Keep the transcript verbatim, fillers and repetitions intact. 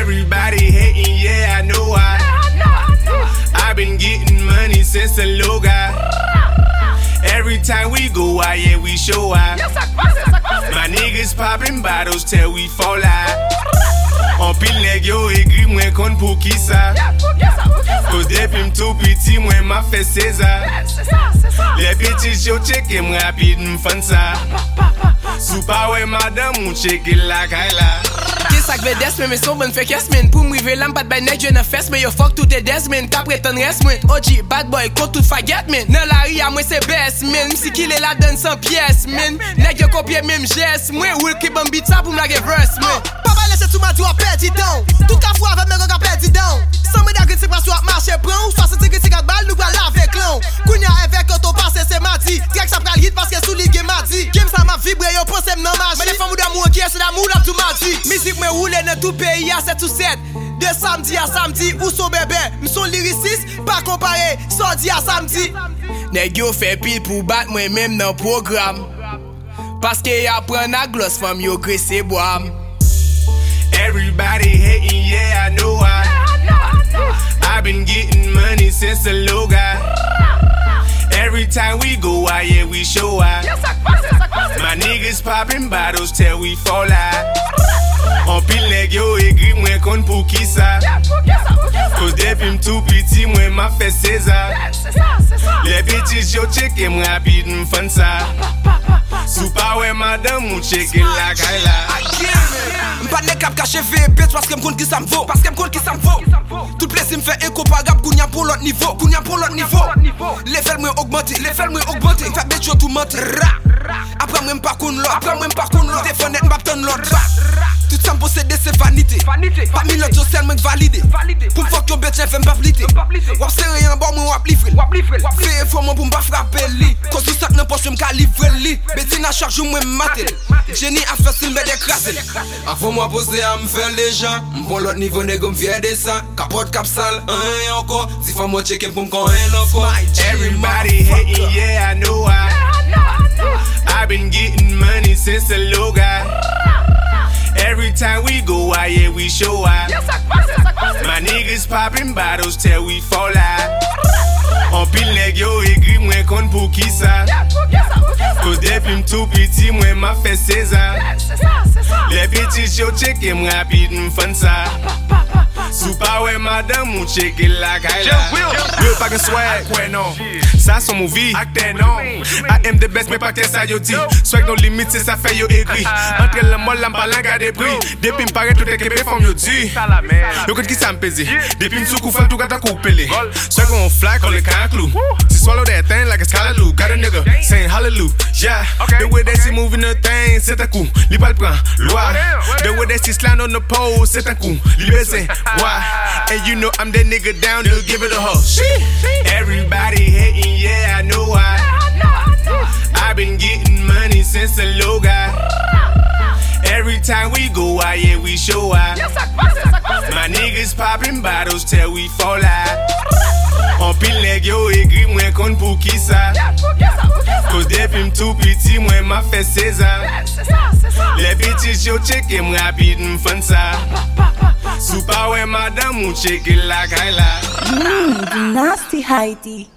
Everybody hating, yeah, I know why. I've been getting money since the low guy. Every time we go out, yeah, we show out. My niggas popping bottles till we fall out. On pile nèg yo écrit moi kon pour qui ça? Cause depuis m'tout petit moi m'a fait César. Les petits yo check moi rapide m'fan ça. Sou pa ouais madame ou check la kaila. Sak vedes men men son bon fek yes men. Pou m'rive lam pat bay nèg na fes men yo fuck tout e des men. Ka prétend reste men. O G bad boy kon tout faget men. Nan la ria moi c'est best men. M'si ki le la donne sans pièce men. Nèg yo kopie même geste moi. Will ki bon beat ça pour m'la verse men. Papa laisse tout ma doigt perdu down. Tout ka fois avec mes gars perdu down. Sans me d'agri c'est pas soit marcher prend ou soit c'est que c'est balle nous va laver clown. Kounya avec quand on passe c'est mardi. Direct ça pral hit parce que sous ligue mardi. Game ça m'a vibré yo pense m'nan magie. Mais les femmes d'amour qui est d'amour là tout mardi. Musique me roule dans tout pays à sept ou sept. De samedi à samedi ou son bébé. M'son lyriciste pas comparé samedi à samedi. Nèg yo fait pile pour battre moi même dans programme. Parce que y a prend la gloss femme yo graissé bois. Everybody hating, yeah, I know why. I've been getting money since the low guy. Every time we go out, yeah, we show out. My niggas popping bottles till we fall out. On pile nèg yo écrit moi kon pour qui ça? Cause depuis m'tout petit moi m'a fait César. Les petits yo check moi rapide m'fan ça. Sou pa ouais madame ou check la kaila. M'pas nèg k'ap caché V bitch parce que m'konn qui ça m'vaut. Parce que m'konn qui ça m'vaut. Tout plaisir m'fait écho pagab kounya pour l'autre niveau. Kounya pour l'autre niveau. Level moi augmenté, level moi augmenté. Fait bitch yo tout mentir. Après moi m'pas konn l'autre, après moi m'pas konn l'autre. Téléphone net m'pas ton l'autre. Tout ça m'posséder c'est vanité. Pas mille autres yo seulement validé. Pour m'fuck yo bitch fait m'pas plité. Wap c'est rien bon moi wap livrer. Fais effort moi pour m'pas frapper li. Cause tout ça n'importe je m'ka livrer li. Bettina chaque jour moi m'mater. Génie a fait s'il m'écraser. Avant moi poser à m'faire les gens. M'pon l'autre niveau négo m'viens de ça. Capote cap sale, un encore. Si faut moi checker pour m'con un encore. Everybody hating, yeah, I know why. I've been getting money since the low guy. Every time we go out, yeah, we show out. My niggas popping bottles till we fall out. On pile nèg yo écrit moi kon pour qui ça? Cause depuis m'tout petit moi m'a fait César. Les petits yo check moi rapide m'fan ça. Sou pa ouais madame ou check la kaila. Real fucking swag, ouais non. Ça son movie, acte non. I am the best mais pas que ça yo dit. Swag no limite c'est ça fait yo écrit. Entre la molle la m'parle garder prix. Depuis m'paraît tout est kébé femme yo dit. Yo kote qui ça m'pèse. Depuis m'sou kou fait tout gata coupé. Swag on fly on le can clou. She swallow that thing like a scalaloop. Got a nigga saying hallelujah. Yeah, the way that she moving the thing, c'est un coup. Li pas le prend, loi. The way that she slide on the pole, c'est un coup. Li baisse, why? And you know I'm that nigga down to give it a hug. Everybody hating, yeah, I know why. I've been getting money since the low guy. Every time we go out, yeah, we show out. My niggas popping bottles till we fall out. On pile nèg yo écrit moi kon pour qui ça? Cause depuis m'tout petit moi m'a fait César. Les petits yo check moi rapide m'fan ça. Sou pa ouais madame ou check la kaila. Mmm, nasty Heidi.